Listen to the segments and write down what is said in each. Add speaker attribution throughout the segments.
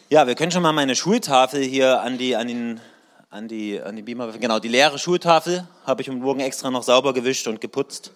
Speaker 1: Ja, wir können schon mal meine Schultafel hier an die Beamer, genau, die leere Schultafel habe ich am Morgen extra noch sauber gewischt und geputzt.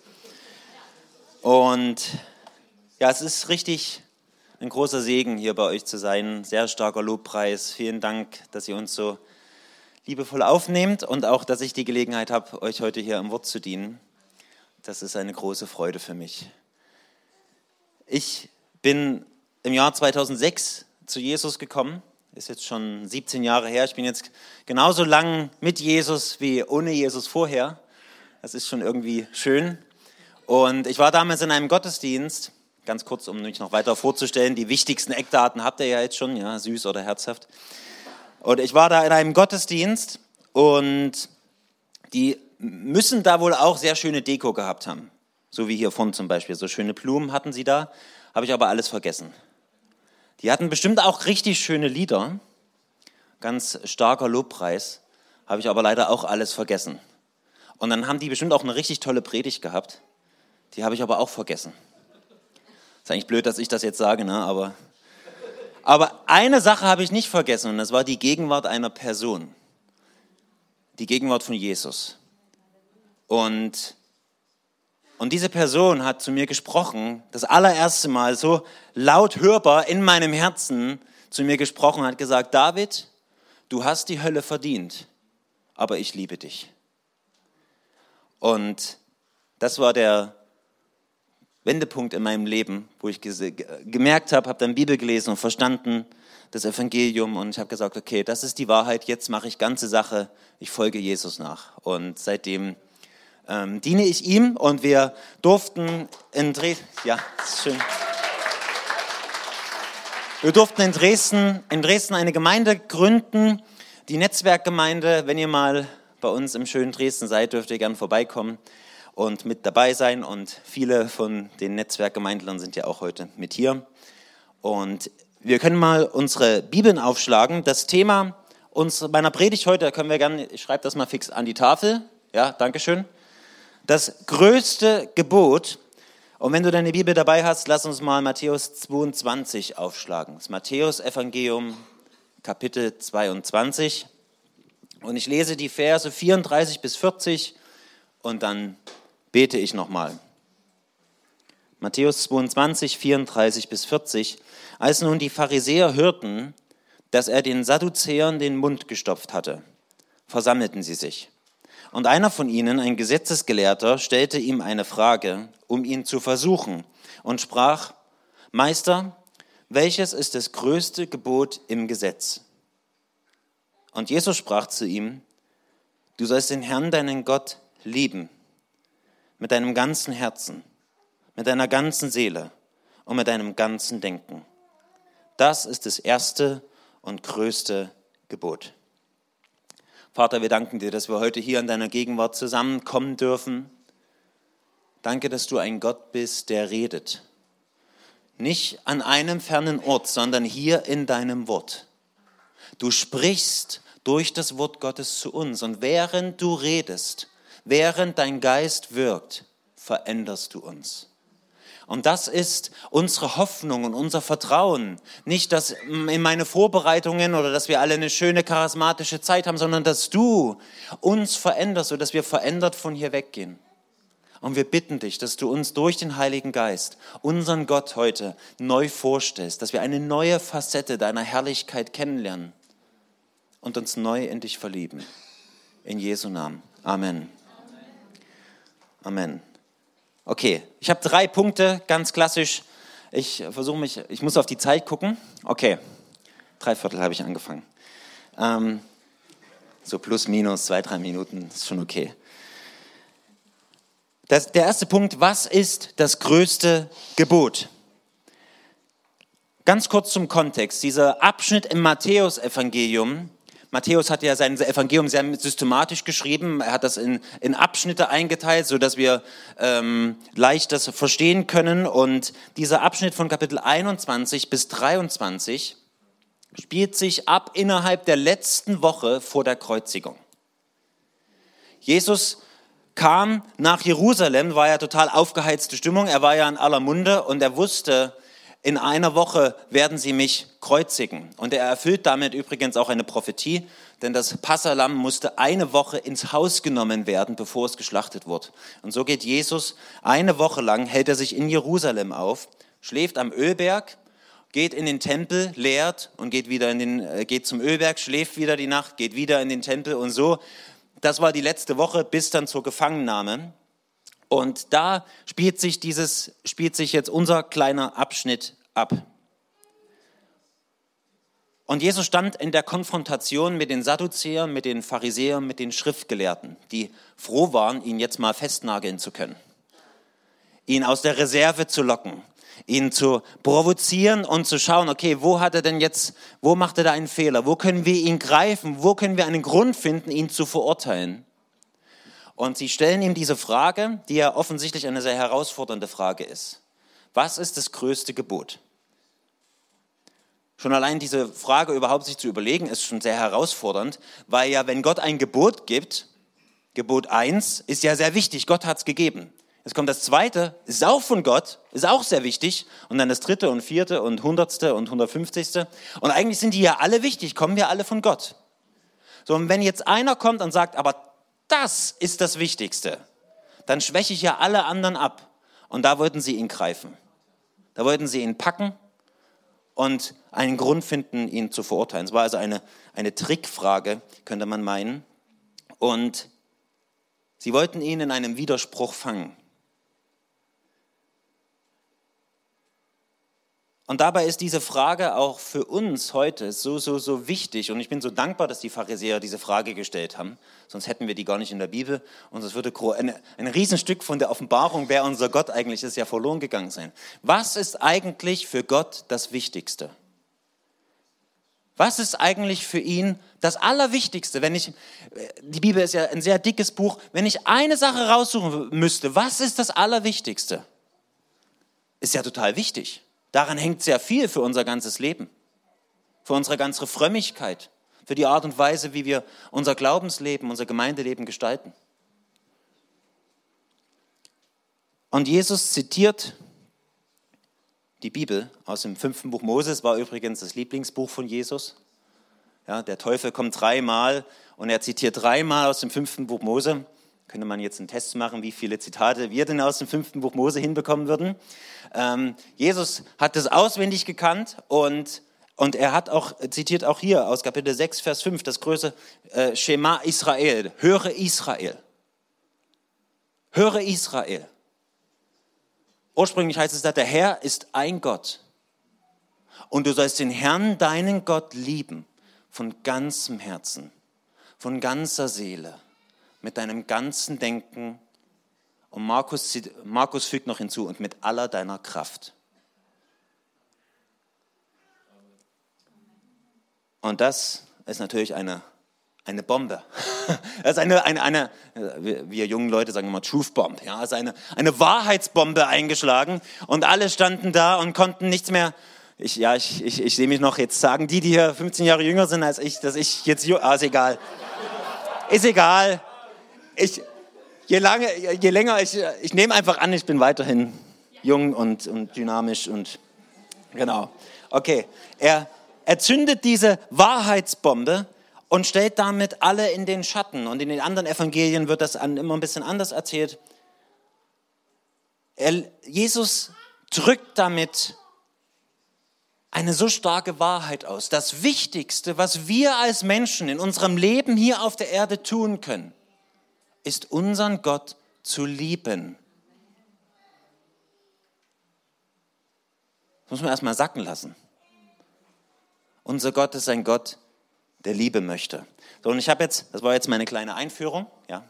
Speaker 1: Und ja, es ist richtig ein großer Segen, hier bei euch zu sein. Sehr starker Lobpreis. Vielen Dank, dass ihr uns so liebevoll aufnehmt und auch, dass ich die Gelegenheit habe, euch heute hier im Wort zu dienen. Das ist eine große Freude für mich. Ich bin im Jahr 2006 zu Jesus gekommen. Ist jetzt schon 17 Jahre her. Ich bin jetzt genauso lang mit Jesus wie ohne Jesus vorher. Das ist schon irgendwie schön. Und ich war damals in einem Gottesdienst, ganz kurz, um mich noch weiter vorzustellen. Die wichtigsten Eckdaten habt ihr ja jetzt schon, ja, süß oder herzhaft. Und ich war da in einem Gottesdienst und die müssen da wohl auch sehr schöne Deko gehabt haben. So wie hier vorne zum Beispiel. So schöne Blumen hatten sie da, habe ich aber alles vergessen. Die hatten bestimmt auch richtig schöne Lieder, ganz starker Lobpreis, habe ich aber leider auch alles vergessen. Und dann haben die bestimmt auch eine richtig tolle Predigt gehabt, die habe ich aber auch vergessen. Ist eigentlich blöd, dass ich das jetzt sage, ne? Aber eine Sache habe ich nicht vergessen und das war die Gegenwart einer Person, die Gegenwart von Jesus. Und diese Person hat zu mir gesprochen, das allererste Mal so laut hörbar in meinem Herzen zu mir gesprochen, hat gesagt, David, du hast die Hölle verdient, aber ich liebe dich. Und das war der Wendepunkt in meinem Leben, wo ich gemerkt habe dann Bibel gelesen und verstanden, das Evangelium, und ich habe gesagt, okay, das ist die Wahrheit, jetzt mache ich ganze Sache, ich folge Jesus nach. Und seitdem diene ich ihm und wir durften in Dresden, ja, das ist schön. Wir durften in Dresden eine Gemeinde gründen, die Netzwerkgemeinde. Wenn ihr mal bei uns im schönen Dresden seid, dürft ihr gerne vorbeikommen und mit dabei sein. Und viele von den Netzwerkgemeindlern sind ja auch heute mit hier. Und wir können mal unsere Bibeln aufschlagen. Das Thema meiner Predigt heute, können wir gerne, ich schreibe das mal fix an die Tafel. Ja, Dankeschön. Das größte Gebot, und wenn du deine Bibel dabei hast, lass uns mal Matthäus 22 aufschlagen. Das Matthäus-Evangelium, Kapitel 22. Und ich lese die Verse 34 bis 40 und dann bete ich nochmal. Matthäus 22, 34 bis 40. Als nun die Pharisäer hörten, dass er den Sadduzäern den Mund gestopft hatte, versammelten sie sich. Und einer von ihnen, ein Gesetzesgelehrter, stellte ihm eine Frage, um ihn zu versuchen, und sprach, Meister, welches ist das größte Gebot im Gesetz? Und Jesus sprach zu ihm, du sollst den Herrn, deinen Gott, lieben, mit deinem ganzen Herzen, mit deiner ganzen Seele und mit deinem ganzen Denken. Das ist das erste und größte Gebot. Vater, wir danken dir, dass wir heute hier in deiner Gegenwart zusammenkommen dürfen. Danke, dass du ein Gott bist, der redet. Nicht an einem fernen Ort, sondern hier in deinem Wort. Du sprichst durch das Wort Gottes zu uns und während du redest, während dein Geist wirkt, veränderst du uns. Und das ist unsere Hoffnung und unser Vertrauen. Nicht, dass in meine Vorbereitungen oder dass wir alle eine schöne charismatische Zeit haben, sondern dass du uns veränderst, sodass wir verändert von hier weggehen. Und wir bitten dich, dass du uns durch den Heiligen Geist, unseren Gott heute, neu vorstellst, dass wir eine neue Facette deiner Herrlichkeit kennenlernen und uns neu in dich verlieben. In Jesu Namen. Amen. Amen. Okay, ich habe 3 Punkte, ganz klassisch. Ich muss auf die Zeit gucken. Okay, 3/4 habe ich angefangen. So plus, minus, 2-3 Minuten, ist schon okay. Der erste Punkt, was ist das größte Gebot? Ganz kurz zum Kontext. Dieser Abschnitt im Matthäus-Evangelium, Matthäus hat ja sein Evangelium sehr systematisch geschrieben. Er hat das in Abschnitte eingeteilt, sodass wir leicht das verstehen können. Und dieser Abschnitt von Kapitel 21 bis 23 spielt sich ab innerhalb der letzten Woche vor der Kreuzigung. Jesus kam nach Jerusalem, war ja total aufgeheizte Stimmung. Er war ja in aller Munde und er wusste, in einer Woche werden sie mich kreuzigen. Und er erfüllt damit übrigens auch eine Prophetie, denn das Passalamm musste eine Woche ins Haus genommen werden, bevor es geschlachtet wurde. Und so geht Jesus eine Woche lang, hält er sich in Jerusalem auf, schläft am Ölberg, geht in den Tempel, lehrt und geht zum Ölberg, schläft wieder die Nacht, geht wieder in den Tempel und so. Das war die letzte Woche bis dann zur Gefangennahme. Und da spielt sich jetzt unser kleiner Abschnitt ab. Und Jesus stand in der Konfrontation mit den Sadduzäern, mit den Pharisäern, mit den Schriftgelehrten, die froh waren, ihn jetzt mal festnageln zu können, ihn aus der Reserve zu locken, ihn zu provozieren und zu schauen, okay, wo macht er da einen Fehler, wo können wir ihn greifen, wo können wir einen Grund finden, ihn zu verurteilen. Und sie stellen ihm diese Frage, die ja offensichtlich eine sehr herausfordernde Frage ist. Was ist das größte Gebot? Schon allein diese Frage überhaupt sich zu überlegen, ist schon sehr herausfordernd, weil ja, wenn Gott ein Gebot gibt, Gebot 1 ist ja sehr wichtig, Gott hat es gegeben. Jetzt kommt das zweite, ist auch von Gott, ist auch sehr wichtig. Und dann das dritte und vierte und 100. und 150. Und eigentlich sind die ja alle wichtig, kommen ja alle von Gott. So, und wenn jetzt einer kommt und sagt, aber das ist das Wichtigste, dann schwäche ich ja alle anderen ab. Und da wollten sie ihn greifen. Da wollten sie ihn packen und einen Grund finden, ihn zu verurteilen. Es war also eine Trickfrage, könnte man meinen. Und sie wollten ihn in einem Widerspruch fangen. Und dabei ist diese Frage auch für uns heute so wichtig. Und ich bin so dankbar, dass die Pharisäer diese Frage gestellt haben. Sonst hätten wir die gar nicht in der Bibel. Und es würde ein Riesenstück von der Offenbarung, wer unser Gott eigentlich ist, ja verloren gegangen sein. Was ist eigentlich für Gott das Wichtigste? Was ist eigentlich für ihn das Allerwichtigste? Die Bibel ist ja ein sehr dickes Buch. Wenn ich eine Sache raussuchen müsste, was ist das Allerwichtigste? Ist ja total wichtig. Daran hängt sehr viel für unser ganzes Leben, für unsere ganze Frömmigkeit, für die Art und Weise, wie wir unser Glaubensleben, unser Gemeindeleben gestalten. Und Jesus zitiert die Bibel aus dem 5. Buch Moses, war übrigens das Lieblingsbuch von Jesus. Ja, der Teufel kommt 3-mal und er zitiert 3-mal aus dem 5. Buch Mose. Könnte man jetzt einen Test machen, wie viele Zitate wir denn aus dem 5. Buch Mose hinbekommen würden. Jesus hat das auswendig gekannt und er zitiert auch hier aus Kapitel 6, Vers 5, das große Schema Israel. Höre Israel. Höre Israel. Ursprünglich heißt es da, der Herr ist ein Gott. Und du sollst den Herrn, deinen Gott, lieben von ganzem Herzen, von ganzer Seele, mit deinem ganzen Denken. Und Markus fügt noch hinzu, und mit aller deiner Kraft. Und das ist natürlich eine Bombe. Das ist wir jungen Leute sagen immer Truth Bomb. Ja, also eine Wahrheitsbombe eingeschlagen. Und alle standen da und konnten nichts mehr. Ich sehe mich noch jetzt sagen, die hier 15 Jahre jünger sind als ich, dass ich jetzt, ist egal. Ist egal. Je länger, ich nehme einfach an, ich bin weiterhin jung und dynamisch und genau. Okay, er zündet diese Wahrheitsbombe und stellt damit alle in den Schatten. Und in den anderen Evangelien wird das immer ein bisschen anders erzählt. Jesus drückt damit eine so starke Wahrheit aus. Das Wichtigste, was wir als Menschen in unserem Leben hier auf der Erde tun können, ist unseren Gott zu lieben. Das muss man erstmal sacken lassen. Unser Gott ist ein Gott, der Liebe möchte. So, und das war jetzt meine kleine Einführung. Ja.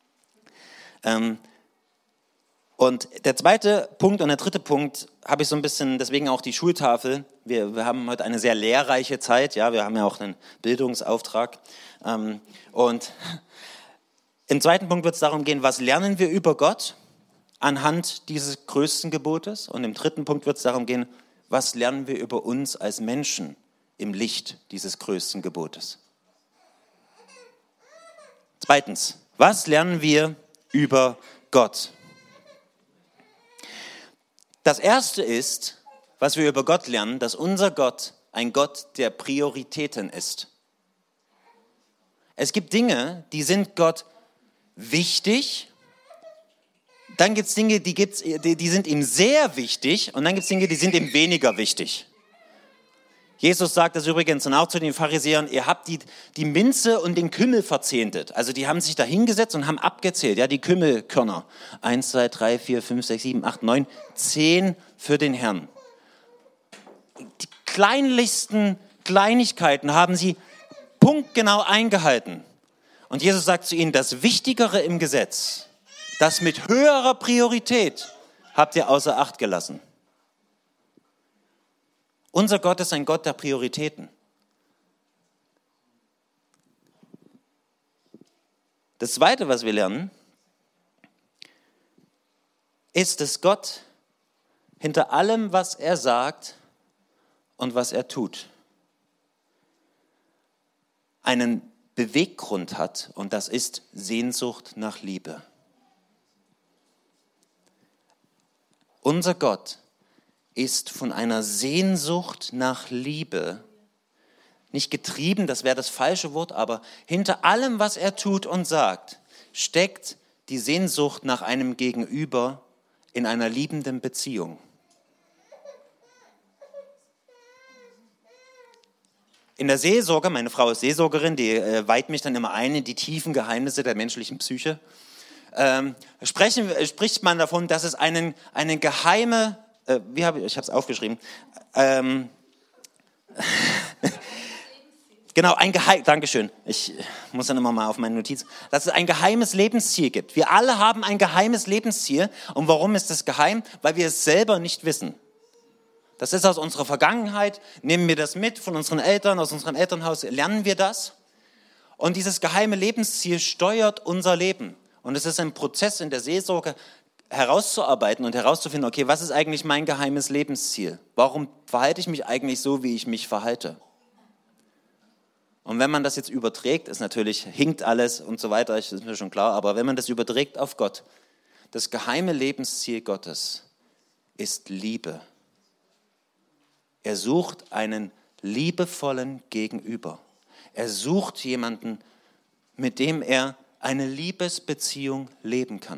Speaker 1: Und der zweite Punkt und der dritte Punkt habe ich so ein bisschen, deswegen auch die Schultafel. Wir haben heute eine sehr lehrreiche Zeit. Ja, wir haben ja auch einen Bildungsauftrag. Und im zweiten Punkt wird es darum gehen, was lernen wir über Gott anhand dieses größten Gebotes. Und im dritten Punkt wird es darum gehen, was lernen wir über uns als Menschen im Licht dieses größten Gebotes. Zweitens, was lernen wir über Gott? Das erste ist, was wir über Gott lernen, dass unser Gott ein Gott der Prioritäten ist. Es gibt Dinge, die sind Gott wichtig. Dann gibt es Dinge, die sind ihm sehr wichtig. Und dann gibt es Dinge, die sind ihm weniger wichtig. Jesus sagt das übrigens und auch zu den Pharisäern, ihr habt die Minze und den Kümmel verzehntet. Also die haben sich da hingesetzt und haben abgezählt, ja, die Kümmelkörner. 1, 2, 3, 4, 5, 6, 7, 8, 9, 10 für den Herrn. Die kleinlichsten Kleinigkeiten haben sie punktgenau eingehalten. Und Jesus sagt zu ihnen, das Wichtigere im Gesetz, das mit höherer Priorität, habt ihr außer Acht gelassen. Unser Gott ist ein Gott der Prioritäten. Das Zweite, was wir lernen, ist, dass Gott hinter allem, was er sagt und was er tut, einen Beweggrund hat, und das ist Sehnsucht nach Liebe. Unser Gott ist von einer Sehnsucht nach Liebe nicht getrieben, das wäre das falsche Wort, aber hinter allem, was er tut und sagt, steckt die Sehnsucht nach einem Gegenüber in einer liebenden Beziehung. In der Seelsorge, meine Frau ist Seelsorgerin, die weiht mich dann immer ein in die tiefen Geheimnisse der menschlichen Psyche, spricht man davon, dass es eine geheime, ich habe es aufgeschrieben, genau, Dankeschön, ich muss dann immer mal auf meine Notiz, dass es ein geheimes Lebensziel gibt. Wir alle haben ein geheimes Lebensziel. Und warum ist das geheim? Weil wir es selber nicht wissen. Das ist aus unserer Vergangenheit, nehmen wir das mit von unseren Eltern, aus unserem Elternhaus lernen wir das. Und dieses geheime Lebensziel steuert unser Leben. Und es ist ein Prozess in der Seelsorge, herauszuarbeiten und herauszufinden, okay, was ist eigentlich mein geheimes Lebensziel? Warum verhalte ich mich eigentlich so, wie ich mich verhalte? Und wenn man das jetzt überträgt, ist natürlich, hinkt alles und so weiter, das ist mir schon klar, aber wenn man das überträgt auf Gott, das geheime Lebensziel Gottes ist Liebe. Er sucht einen liebevollen Gegenüber. Er sucht jemanden, mit dem er eine Liebesbeziehung leben kann.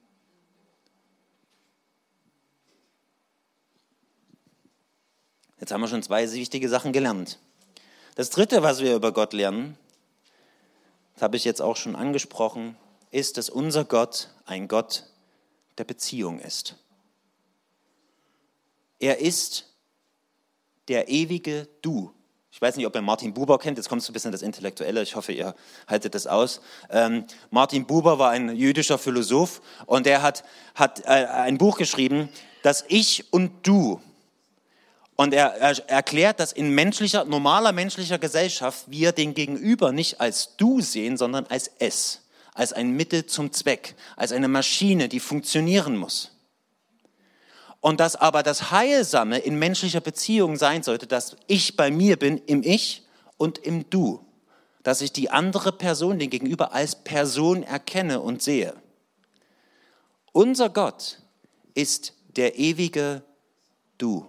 Speaker 1: Jetzt haben wir schon 2 wichtige Sachen gelernt. Das Dritte, was wir über Gott lernen, das habe ich jetzt auch schon angesprochen, ist, dass unser Gott ein Gott der Beziehung ist. Er ist der ewige Du. Ich weiß nicht, ob ihr Martin Buber kennt, jetzt kommt so ein bisschen das Intellektuelle, ich hoffe, ihr haltet das aus. Martin Buber war ein jüdischer Philosoph und er hat ein Buch geschrieben, das Ich und Du. Und er erklärt, dass in normaler menschlicher Gesellschaft wir den Gegenüber nicht als Du sehen, sondern als Es, als ein Mittel zum Zweck, als eine Maschine, die funktionieren muss. Und dass aber das Heilsame in menschlicher Beziehung sein sollte, dass ich bei mir bin, im Ich und im Du. Dass ich die andere Person, den Gegenüber, als Person erkenne und sehe. Unser Gott ist der ewige Du.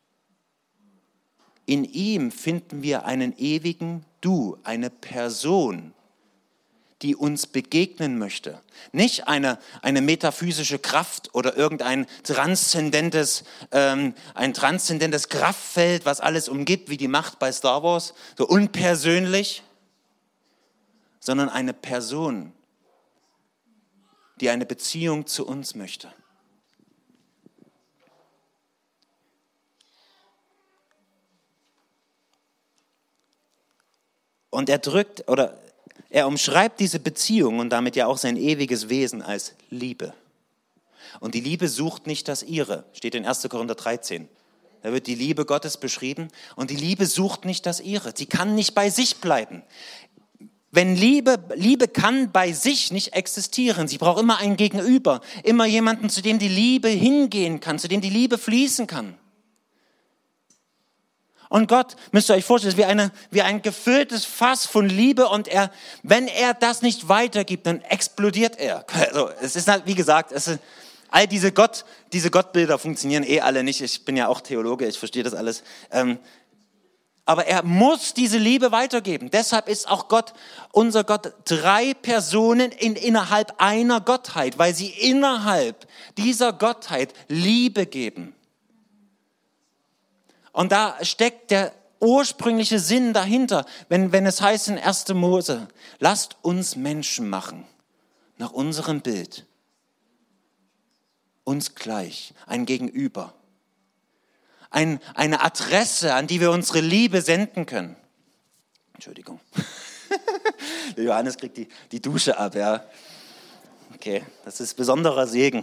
Speaker 1: In ihm finden wir einen ewigen Du, eine Person, die uns begegnen möchte. Nicht eine metaphysische Kraft oder irgendein transzendentes Kraftfeld, was alles umgibt, wie die Macht bei Star Wars, so unpersönlich, sondern eine Person, die eine Beziehung zu uns möchte. Und er umschreibt diese Beziehung und damit ja auch sein ewiges Wesen als Liebe. Und die Liebe sucht nicht das Ihre, steht in 1. Korinther 13. Da wird die Liebe Gottes beschrieben und die Liebe sucht nicht das Ihre. Sie kann nicht bei sich bleiben. Wenn Liebe kann bei sich nicht existieren. Sie braucht immer ein Gegenüber, immer jemanden, zu dem die Liebe hingehen kann, zu dem die Liebe fließen kann. Und Gott, müsst ihr euch vorstellen, ist wie ein gefülltes Fass von Liebe und wenn er das nicht weitergibt, dann explodiert er. Also, es ist, wie gesagt, All diese Gottbilder funktionieren alle nicht. Ich bin ja auch Theologe, ich verstehe das alles. Aber er muss diese Liebe weitergeben. Deshalb ist auch Gott, unser Gott, 3 Personen innerhalb einer Gottheit, weil sie innerhalb dieser Gottheit Liebe geben. Und da steckt der ursprüngliche Sinn dahinter, wenn es heißt in 1. Mose, lasst uns Menschen machen, nach unserem Bild, uns gleich, ein Gegenüber. Eine Adresse, an die wir unsere Liebe senden können. Entschuldigung. Der Johannes kriegt die Dusche ab, ja. Okay, das ist besonderer Segen.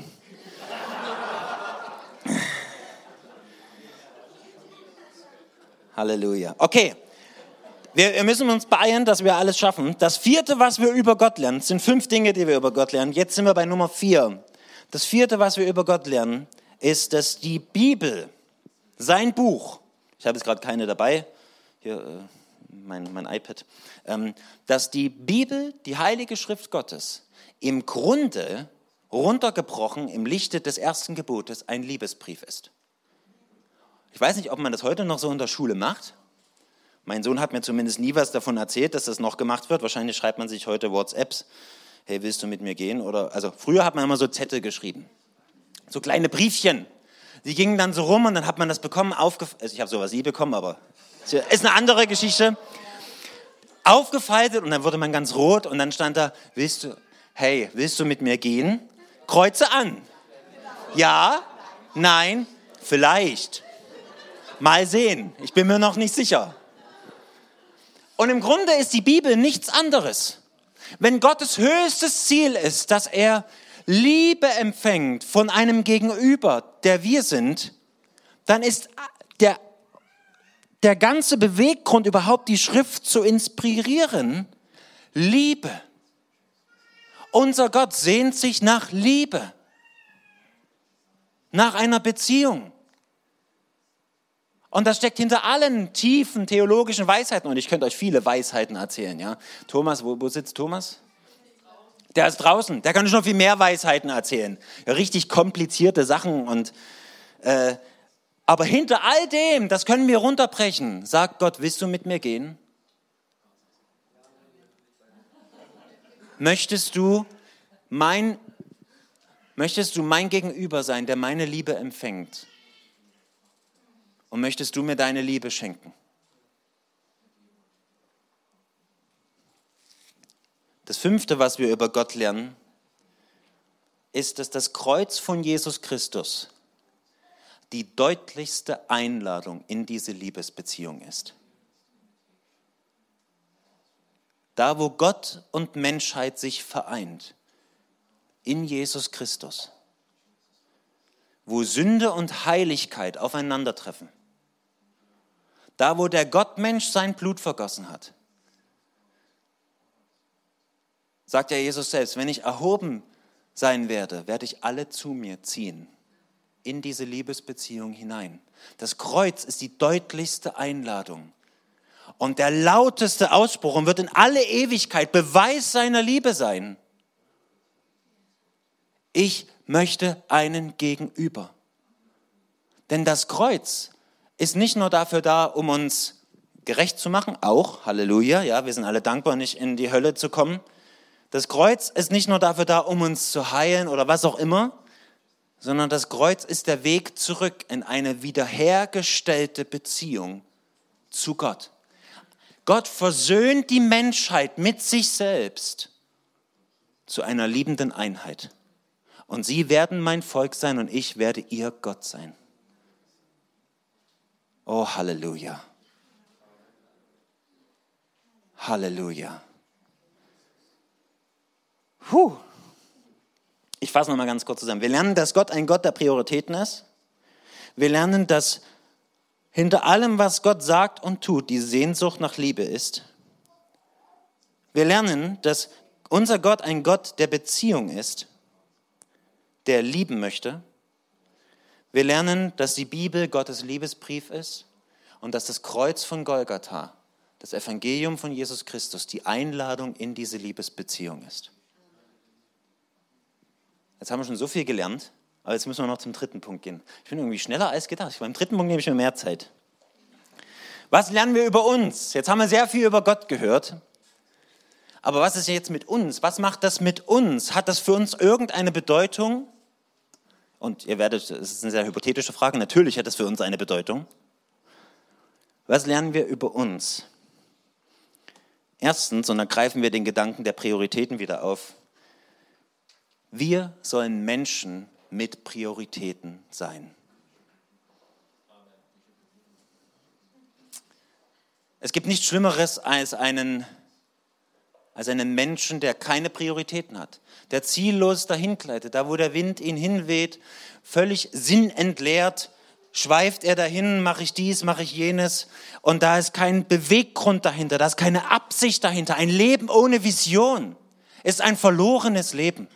Speaker 1: Halleluja. Okay, wir müssen uns beeilen, dass wir alles schaffen. Das 4., was wir über Gott lernen, sind 5 Dinge, die wir über Gott lernen. Jetzt sind wir bei Nummer 4. Das 4., was wir über Gott lernen, ist, dass die Bibel, sein Buch, ich habe jetzt gerade keine dabei, hier mein iPad, dass die Bibel, die Heilige Schrift Gottes, im Grunde runtergebrochen im Lichte des 1. Gebotes ein Liebesbrief ist. Ich weiß nicht, ob man das heute noch so in der Schule macht. Mein Sohn hat mir zumindest nie was davon erzählt, dass das noch gemacht wird. Wahrscheinlich schreibt man sich heute WhatsApps. Hey, willst du mit mir gehen? Also früher hat man immer so Zettel geschrieben. So kleine Briefchen. Die gingen dann so rum und dann hat man das bekommen. Also ich habe sowas nie bekommen, aber ist eine andere Geschichte. Aufgefaltet und dann wurde man ganz rot und dann stand da, willst du mit mir gehen? Kreuze an. Ja, nein, vielleicht. Mal sehen. Ich bin mir noch nicht sicher. Und im Grunde ist die Bibel nichts anderes. Wenn Gottes höchstes Ziel ist, dass er Liebe empfängt von einem Gegenüber, der wir sind, dann ist der ganze Beweggrund, überhaupt die Schrift zu inspirieren, Liebe. Unser Gott sehnt sich nach Liebe, nach einer Beziehung. Und das steckt hinter allen tiefen theologischen Weisheiten. Und ich könnte euch viele Weisheiten erzählen. Ja? Thomas, wo sitzt Thomas? Der ist draußen. Der kann euch noch viel mehr Weisheiten erzählen. Ja, richtig komplizierte Sachen. Aber hinter all dem, das können wir runterbrechen. Sagt Gott, willst du mit mir gehen? Möchtest du mein Gegenüber sein, der meine Liebe empfängt? Und möchtest du mir deine Liebe schenken? Das 5., was wir über Gott lernen, ist, dass das Kreuz von Jesus Christus die deutlichste Einladung in diese Liebesbeziehung ist. Da, wo Gott und Menschheit sich vereint, in Jesus Christus, wo Sünde und Heiligkeit aufeinandertreffen, da, wo der Gottmensch sein Blut vergossen hat, sagt ja Jesus selbst, wenn ich erhoben sein werde, werde ich alle zu mir ziehen, in diese Liebesbeziehung hinein. Das Kreuz ist die deutlichste Einladung und der lauteste Ausspruch und wird in alle Ewigkeit Beweis seiner Liebe sein. Ich möchte einen Gegenüber. Denn das Kreuz ist nicht nur dafür da, um uns gerecht zu machen, auch, Halleluja, ja, wir sind alle dankbar, nicht in die Hölle zu kommen. Das Kreuz ist nicht nur dafür da, um uns zu heilen oder was auch immer, sondern das Kreuz ist der Weg zurück in eine wiederhergestellte Beziehung zu Gott. Gott versöhnt die Menschheit mit sich selbst zu einer liebenden Einheit. Und sie werden mein Volk sein und ich werde ihr Gott sein. Oh, Halleluja. Halleluja. Ich fasse nochmal ganz kurz zusammen. Wir lernen, dass Gott ein Gott der Prioritäten ist. Wir lernen, dass hinter allem, was Gott sagt und tut, die Sehnsucht nach Liebe ist. Wir lernen, dass unser Gott ein Gott der Beziehung ist, der lieben möchte. Wir lernen, dass die Bibel Gottes Liebesbrief ist und dass das Kreuz von Golgatha, das Evangelium von Jesus Christus, die Einladung in diese Liebesbeziehung ist. Jetzt haben wir schon so viel gelernt. Aber jetzt müssen wir noch zum dritten Punkt gehen. Ich bin irgendwie schneller als gedacht. Beim dritten Punkt nehme ich mir mehr Zeit. Was lernen wir über uns? Jetzt haben wir sehr viel über Gott gehört. Aber was ist jetzt mit uns? Was macht das mit uns? Hat das für uns irgendeine Bedeutung? Und ihr werdet, es ist eine sehr hypothetische Frage, natürlich hat das für uns eine Bedeutung. Was lernen wir über uns? Erstens, und dann greifen wir den Gedanken der Prioritäten wieder auf, wir sollen Menschen mit Prioritäten sein. Es gibt nichts Schlimmeres als einen Menschen, der keine Prioritäten hat, der ziellos dahingleitet, da wo der Wind ihn hinweht, völlig sinnentleert, schweift er dahin, mache ich dies, mache ich jenes und da ist kein Beweggrund dahinter, da ist keine Absicht dahinter. Ein Leben ohne Vision ist ein verlorenes Leben.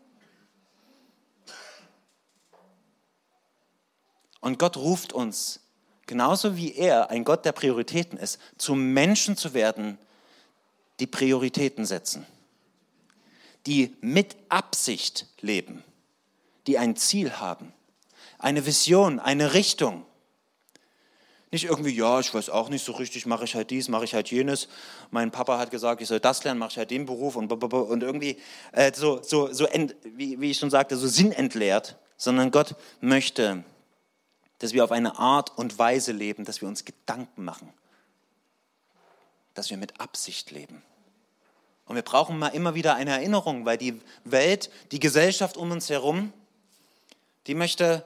Speaker 1: Und Gott ruft uns, genauso wie er ein Gott der Prioritäten ist, zu Menschen zu werden, die Prioritäten setzen, die mit Absicht leben, die ein Ziel haben, eine Vision, eine Richtung. Nicht irgendwie, ja, ich weiß auch nicht so richtig, mache ich halt dies, mache ich halt jenes. Mein Papa hat gesagt, ich soll das lernen, mache ich halt den Beruf und irgendwie wie ich schon sagte, so sinnentleert, sondern Gott möchte, dass wir auf eine Art und Weise leben, dass wir uns Gedanken machen, dass wir mit Absicht leben. Und wir brauchen mal immer wieder eine Erinnerung, weil die Welt, die Gesellschaft um uns herum, die möchte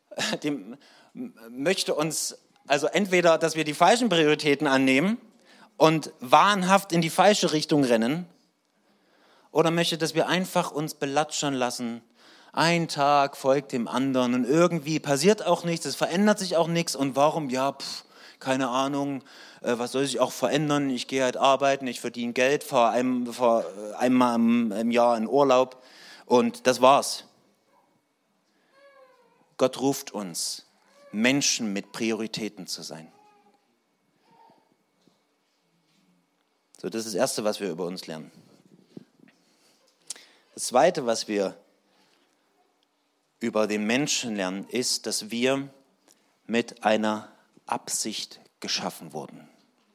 Speaker 1: uns, also entweder, dass wir die falschen Prioritäten annehmen und wahnhaft in die falsche Richtung rennen, oder möchte, dass wir einfach uns belatschern lassen. Ein Tag folgt dem anderen und irgendwie passiert auch nichts, es verändert sich auch nichts. Und warum? Ja, keine Ahnung, was soll sich auch verändern? Ich gehe halt arbeiten, ich verdiene Geld, fahre einmal im Jahr in Urlaub und das war's. Gott ruft uns, Menschen mit Prioritäten zu sein. So, das ist das Erste, was wir über uns lernen. Das Zweite, was wir über den Menschen lernen, ist, dass wir mit einer Absicht geschaffen wurden.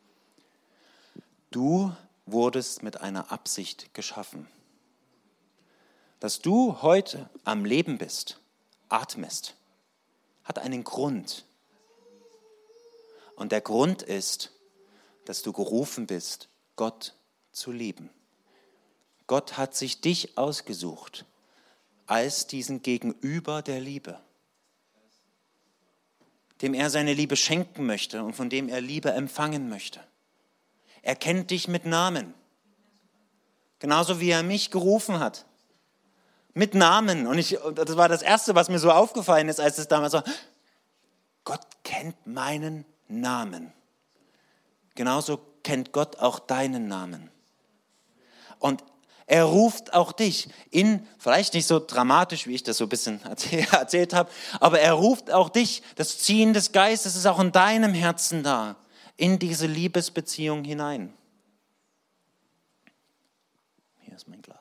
Speaker 1: Du wurdest mit einer Absicht geschaffen. Dass du heute am Leben bist, atmest, hat einen Grund. Und der Grund ist, dass du gerufen bist, Gott zu lieben. Gott hat sich dich ausgesucht als diesen Gegenüber der Liebe, dem er seine Liebe schenken möchte und von dem er Liebe empfangen möchte. Er kennt dich mit Namen, genauso wie er mich gerufen hat. Mit Namen. Und das war das Erste, was mir so aufgefallen ist, als es damals war. Gott kennt meinen Namen. Genauso kennt Gott auch deinen Namen. Und er ruft auch dich in, vielleicht nicht so dramatisch, wie ich das so ein bisschen erzählt habe, aber er ruft auch dich. Das Ziehen des Geistes ist auch in deinem Herzen da, in diese Liebesbeziehung hinein. Hier ist mein Glas.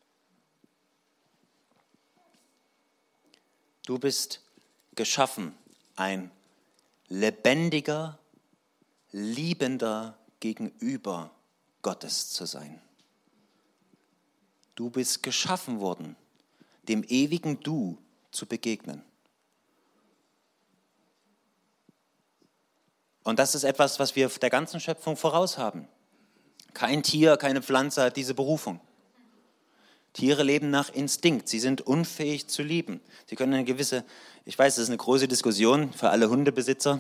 Speaker 1: Du bist geschaffen, ein lebendiger, liebender Gegenüber Gottes zu sein. Du bist geschaffen worden, dem ewigen Du zu begegnen. Und das ist etwas, was wir der ganzen Schöpfung voraus haben. Kein Tier, keine Pflanze hat diese Berufung. Tiere leben nach Instinkt. Sie sind unfähig zu lieben. Sie können eine gewisse, ich weiß, das ist eine große Diskussion für alle Hundebesitzer.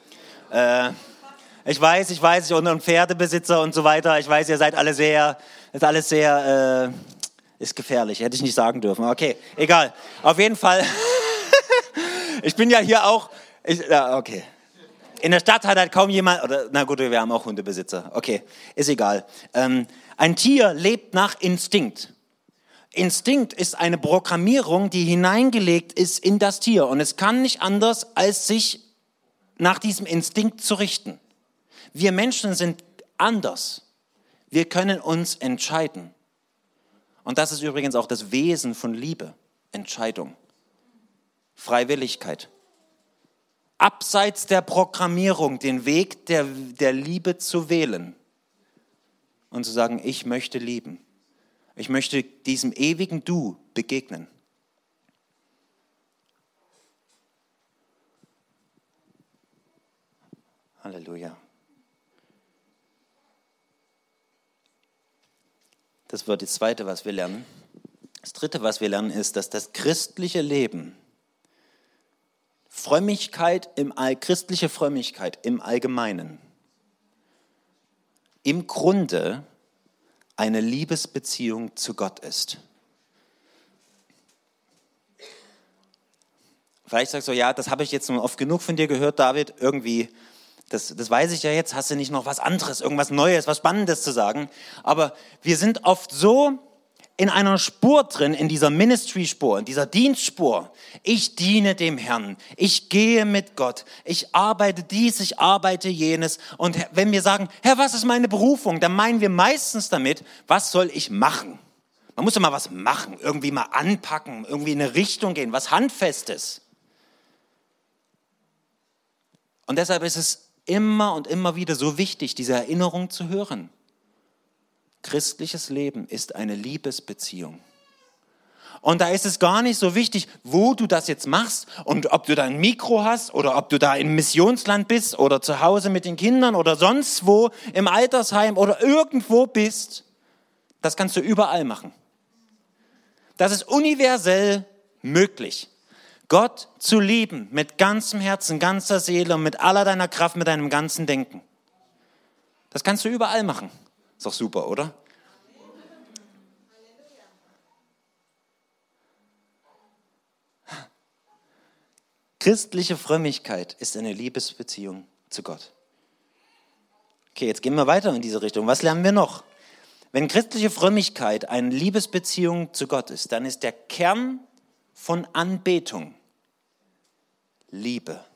Speaker 1: Ich weiß, und Pferdebesitzer und so weiter. Ich weiß, ihr seid alle ist gefährlich, hätte ich nicht sagen dürfen. Okay, egal. Auf jeden Fall, ich bin ja hier auch, okay. In der Stadt hat halt kaum jemand, na gut, wir haben auch Hundebesitzer. Okay, ist egal. Ein Tier lebt nach Instinkt. Instinkt ist eine Programmierung, die hineingelegt ist in das Tier. Und es kann nicht anders, als sich nach diesem Instinkt zu richten. Wir Menschen sind anders. Wir können uns entscheiden. Und das ist übrigens auch das Wesen von Liebe, Entscheidung. Freiwilligkeit. Abseits der Programmierung den Weg der Liebe zu wählen und zu sagen, ich möchte lieben. Ich möchte diesem ewigen Du begegnen. Halleluja. Das wird das Zweite, was wir lernen. Das Dritte, was wir lernen, ist, dass das christliche Leben, christliche Frömmigkeit im Allgemeinen, im Grunde eine Liebesbeziehung zu Gott ist. Vielleicht sagst du, ja, das habe ich jetzt nun oft genug von dir gehört, David, irgendwie, das weiß ich ja jetzt, hast du nicht noch was anderes, irgendwas Neues, was Spannendes zu sagen? Aber wir sind oft so in einer Spur drin, in dieser Ministry-Spur, in dieser Dienstspur. Ich diene dem Herrn, ich gehe mit Gott, ich arbeite dies, ich arbeite jenes. Und wenn wir sagen, Herr, was ist meine Berufung, dann meinen wir meistens damit, was soll ich machen? Man muss ja mal was machen, irgendwie mal anpacken, irgendwie in eine Richtung gehen, was Handfestes. Und deshalb ist es immer und immer wieder so wichtig, diese Erinnerung zu hören. Christliches Leben ist eine Liebesbeziehung. Und da ist es gar nicht so wichtig, wo du das jetzt machst und ob du da ein Mikro hast oder ob du da im Missionsland bist oder zu Hause mit den Kindern oder sonst wo im Altersheim oder irgendwo bist. Das kannst du überall machen. Das ist universell möglich. Gott zu lieben mit ganzem Herzen, ganzer Seele und mit aller deiner Kraft, mit deinem ganzen Denken. Das kannst du überall machen. Ist doch super, oder? Christliche Frömmigkeit ist eine Liebesbeziehung zu Gott. Okay, jetzt gehen wir weiter in diese Richtung. Was lernen wir noch? Wenn christliche Frömmigkeit eine Liebesbeziehung zu Gott ist, dann ist der Kern von Anbetung Liebe.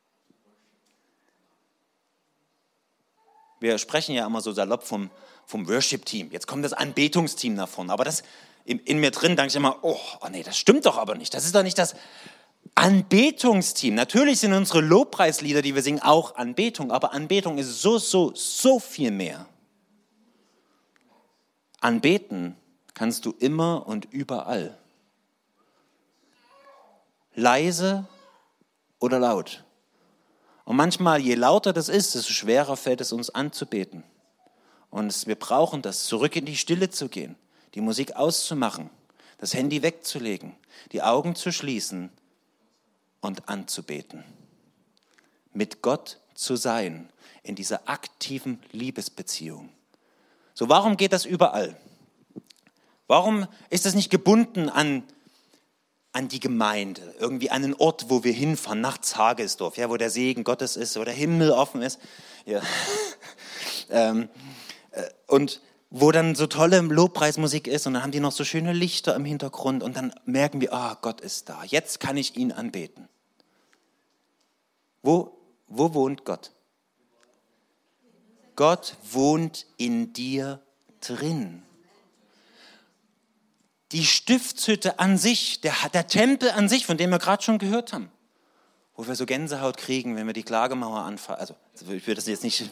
Speaker 1: Wir sprechen ja immer so salopp vom Worship-Team. Jetzt kommt das Anbetungsteam nach vorne. Aber das in mir drin denke ich immer, oh nee, das stimmt doch aber nicht. Das ist doch nicht das Anbetungsteam. Natürlich sind unsere Lobpreislieder, die wir singen, auch Anbetung. Aber Anbetung ist so viel mehr. Anbeten kannst du immer und überall. Leise oder laut. Und manchmal, je lauter das ist, desto schwerer fällt es uns anzubeten. Und wir brauchen das, zurück in die Stille zu gehen, die Musik auszumachen, das Handy wegzulegen, die Augen zu schließen und anzubeten. Mit Gott zu sein, in dieser aktiven Liebesbeziehung. So, warum geht das überall? Warum ist das nicht gebunden an die Gemeinde, irgendwie an einen Ort, wo wir hinfahren, nach Zagesdorf, ja, wo der Segen Gottes ist, wo der Himmel offen ist, ja. Und wo dann so tolle Lobpreismusik ist und dann haben die noch so schöne Lichter im Hintergrund und dann merken wir, Gott ist da, jetzt kann ich ihn anbeten. Wo wohnt Gott? Gott wohnt in dir drin. Die Stiftshütte an sich, der Tempel an sich, von dem wir gerade schon gehört haben, wo wir so Gänsehaut kriegen, wenn wir die Klagemauer anfahren. Also ich will das jetzt nicht,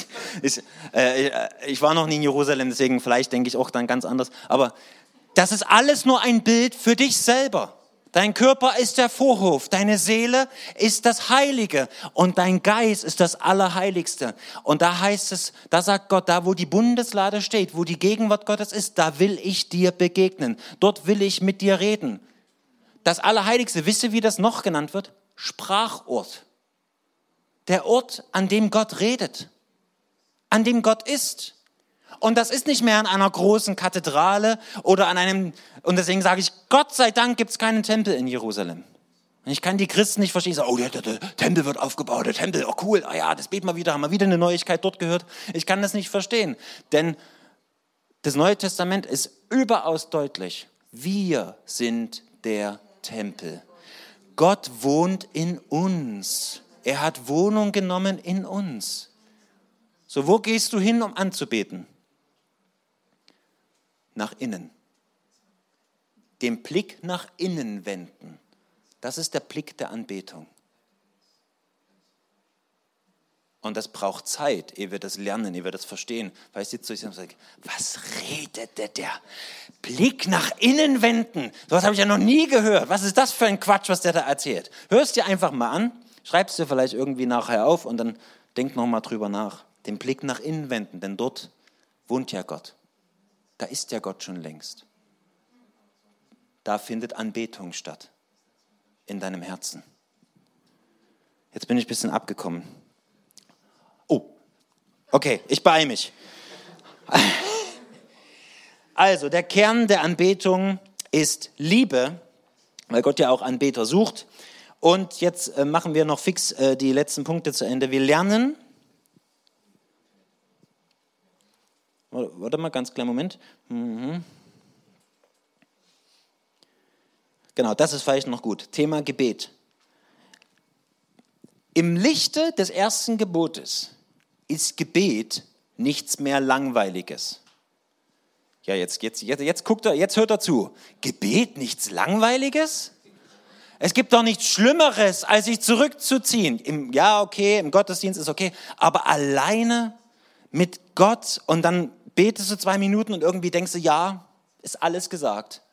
Speaker 1: ich war noch nie in Jerusalem, deswegen vielleicht denke ich auch dann ganz anders. Aber das ist alles nur ein Bild für dich selber. Dein Körper ist der Vorhof, deine Seele ist das Heilige und dein Geist ist das Allerheiligste. Und da heißt es, da sagt Gott, da wo die Bundeslade steht, wo die Gegenwart Gottes ist, da will ich dir begegnen. Dort will ich mit dir reden. Das Allerheiligste, wisst ihr, wie das noch genannt wird? Sprachort. Der Ort, an dem Gott redet, an dem Gott ist. Und das ist nicht mehr an einer großen Kathedrale oder und deswegen sage ich, Gott sei Dank gibt es keinen Tempel in Jerusalem. Ich kann die Christen nicht verstehen, sagen, der Tempel wird aufgebaut, der Tempel, cool, das beten wir wieder, haben wir wieder eine Neuigkeit dort gehört. Ich kann das nicht verstehen, denn das Neue Testament ist überaus deutlich. Wir sind der Tempel. Gott wohnt in uns. Er hat Wohnung genommen in uns. So, wo gehst du hin, um anzubeten? Nach innen. Den Blick nach innen wenden. Das ist der Blick der Anbetung. Und das braucht Zeit, ehe wir das lernen, ehe wir das verstehen. Weil ich sitze so und sage, was redet der? Blick nach innen wenden. Sowas habe ich ja noch nie gehört. Was ist das für ein Quatsch, was der da erzählt? Hörst dir einfach mal an, schreibst dir vielleicht irgendwie nachher auf und dann denk noch mal drüber nach. Den Blick nach innen wenden, denn dort wohnt ja Gott. Da ist ja Gott schon längst. Da findet Anbetung statt. In deinem Herzen. Jetzt bin ich ein bisschen abgekommen. Oh, okay, ich beeile mich. Also, der Kern der Anbetung ist Liebe, weil Gott ja auch Anbeter sucht. Und jetzt machen wir noch fix die letzten Punkte zu Ende. Wir lernen, warte mal, ganz kleinen Moment. Genau, das ist vielleicht noch gut. Thema Gebet. Im Lichte des ersten Gebotes ist Gebet nichts mehr Langweiliges. Ja, jetzt guckt er, jetzt hört er zu. Gebet nichts Langweiliges? Es gibt doch nichts Schlimmeres, als sich zurückzuziehen. Im Gottesdienst ist okay, aber alleine mit Gott und dann betest du 2 Minuten und irgendwie denkst du, ja, ist alles gesagt.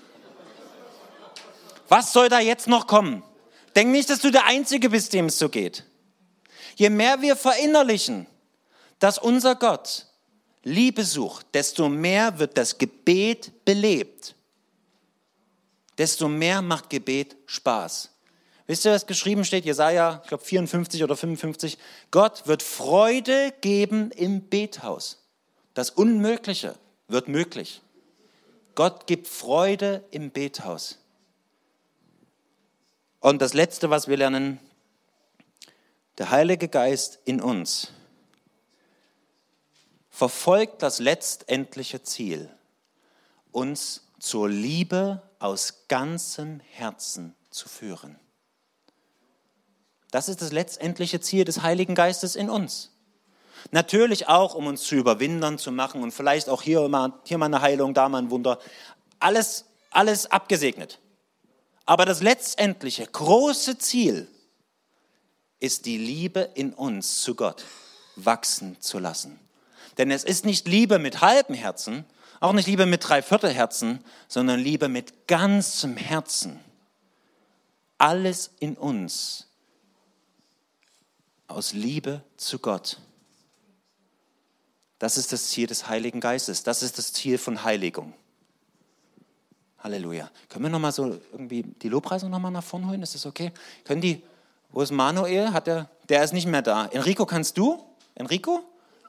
Speaker 1: Was soll da jetzt noch kommen? Denk nicht, dass du der Einzige bist, dem es so geht. Je mehr wir verinnerlichen, dass unser Gott Liebe sucht, desto mehr wird das Gebet belebt. Desto mehr macht Gebet Spaß. Wisst ihr, was geschrieben steht? Jesaja, ich glaube 54 oder 55. Gott wird Freude geben im Bethaus. Das Unmögliche wird möglich. Gott gibt Freude im Bethaus. Und das Letzte, was wir lernen, der Heilige Geist in uns verfolgt das letztendliche Ziel, uns zur Liebe aus ganzem Herzen zu führen. Das ist das letztendliche Ziel des Heiligen Geistes in uns. Natürlich auch, um uns zu überwindern zu machen und vielleicht auch hier mal eine Heilung, da mal ein Wunder. Alles abgesegnet. Aber das letztendliche große Ziel ist die Liebe in uns zu Gott wachsen zu lassen. Denn es ist nicht Liebe mit halbem Herzen, auch nicht Liebe mit 3/4 Herzen, sondern Liebe mit ganzem Herzen. Alles in uns aus Liebe zu Gott. Das ist das Ziel des Heiligen Geistes. Das ist das Ziel von Heiligung. Halleluja. Können wir nochmal so irgendwie die Lobpreisung nochmal nach vorne holen? Ist das okay? Wo ist Manuel? Der ist nicht mehr da. Enrico, kannst du? Enrico?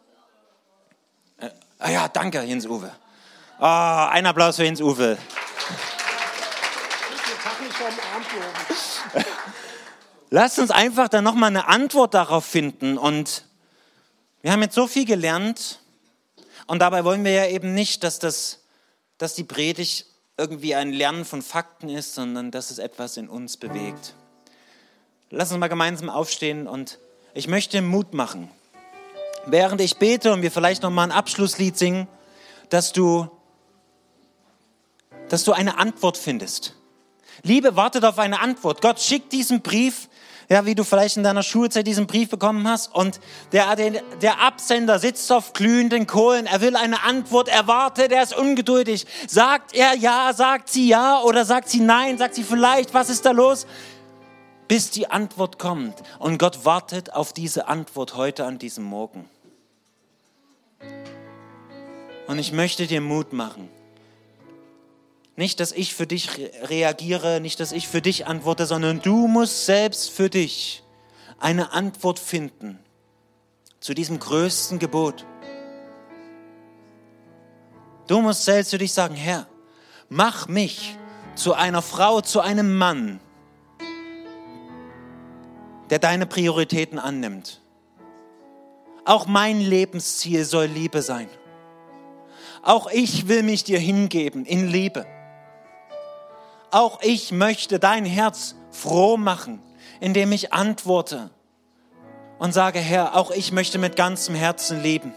Speaker 1: Ja, danke, Jens-Uwe. Ein Applaus für Jens-Uwe. Lasst uns einfach dann nochmal eine Antwort darauf finden. Und wir haben jetzt so viel gelernt. Und dabei wollen wir ja eben nicht, dass die Predigt irgendwie ein Lernen von Fakten ist, sondern dass es etwas in uns bewegt. Lass uns mal gemeinsam aufstehen und ich möchte Mut machen. Während ich bete und wir vielleicht noch mal ein Abschlusslied singen, dass du eine Antwort findest. Liebe wartet auf eine Antwort. Gott schickt diesen Brief, ja, wie du vielleicht in deiner Schulzeit diesen Brief bekommen hast. Und der Absender sitzt auf glühenden Kohlen. Er will eine Antwort, er wartet, er ist ungeduldig. Sagt er ja, sagt sie ja oder sagt sie nein, sagt sie vielleicht, was ist da los? Bis die Antwort kommt. Und Gott wartet auf diese Antwort heute an diesem Morgen. Und ich möchte dir Mut machen. Nicht, dass ich für dich reagiere, nicht, dass ich für dich antworte, sondern du musst selbst für dich eine Antwort finden zu diesem größten Gebot. Du musst selbst für dich sagen, Herr, mach mich zu einer Frau, zu einem Mann, der deine Prioritäten annimmt. Auch mein Lebensziel soll Liebe sein. Auch ich will mich dir hingeben in Liebe. Auch ich möchte dein Herz froh machen, indem ich antworte und sage, Herr, auch ich möchte mit ganzem Herzen lieben.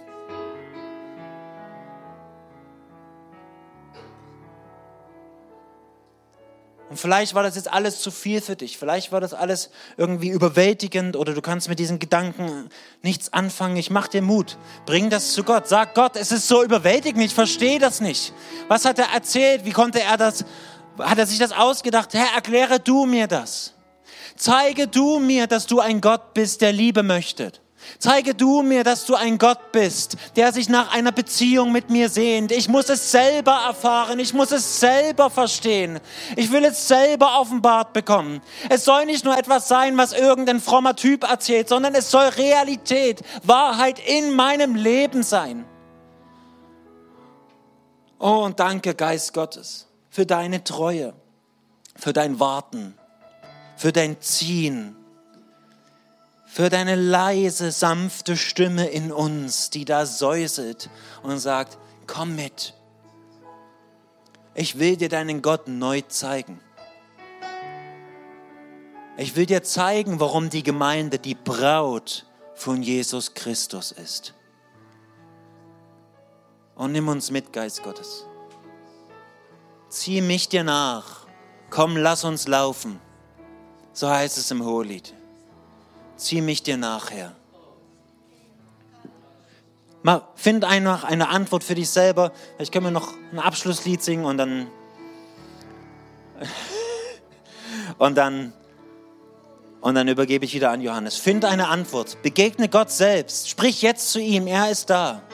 Speaker 1: Und vielleicht war das jetzt alles zu viel für dich. Vielleicht war das alles irgendwie überwältigend oder du kannst mit diesen Gedanken nichts anfangen. Ich mach dir Mut. Bring das zu Gott. Sag Gott, es ist so überwältigend. Ich verstehe das nicht. Was hat er erzählt? Wie konnte er das? Hat er sich das ausgedacht? Herr, erkläre du mir das. Zeige du mir, dass du ein Gott bist, der Liebe möchte. Zeige du mir, dass du ein Gott bist, der sich nach einer Beziehung mit mir sehnt. Ich muss es selber erfahren, ich muss es selber verstehen. Ich will es selber offenbart bekommen. Es soll nicht nur etwas sein, was irgendein frommer Typ erzählt, sondern es soll Realität, Wahrheit in meinem Leben sein. Oh, und danke, Geist Gottes, für deine Treue, für dein Warten, für dein Ziehen, für deine leise, sanfte Stimme in uns, die da säuselt und sagt, komm mit. Ich will dir deinen Gott neu zeigen. Ich will dir zeigen, warum die Gemeinde die Braut von Jesus Christus ist. Und nimm uns mit, Geist Gottes. Zieh mich dir nach. Komm, lass uns laufen. So heißt es im Hohelied. Zieh mich dir nach, Herr. Find einfach eine Antwort für dich selber. Vielleicht können wir noch ein Abschlusslied singen und dann übergebe ich wieder an Johannes. Find eine Antwort. Begegne Gott selbst. Sprich jetzt zu ihm. Er ist da.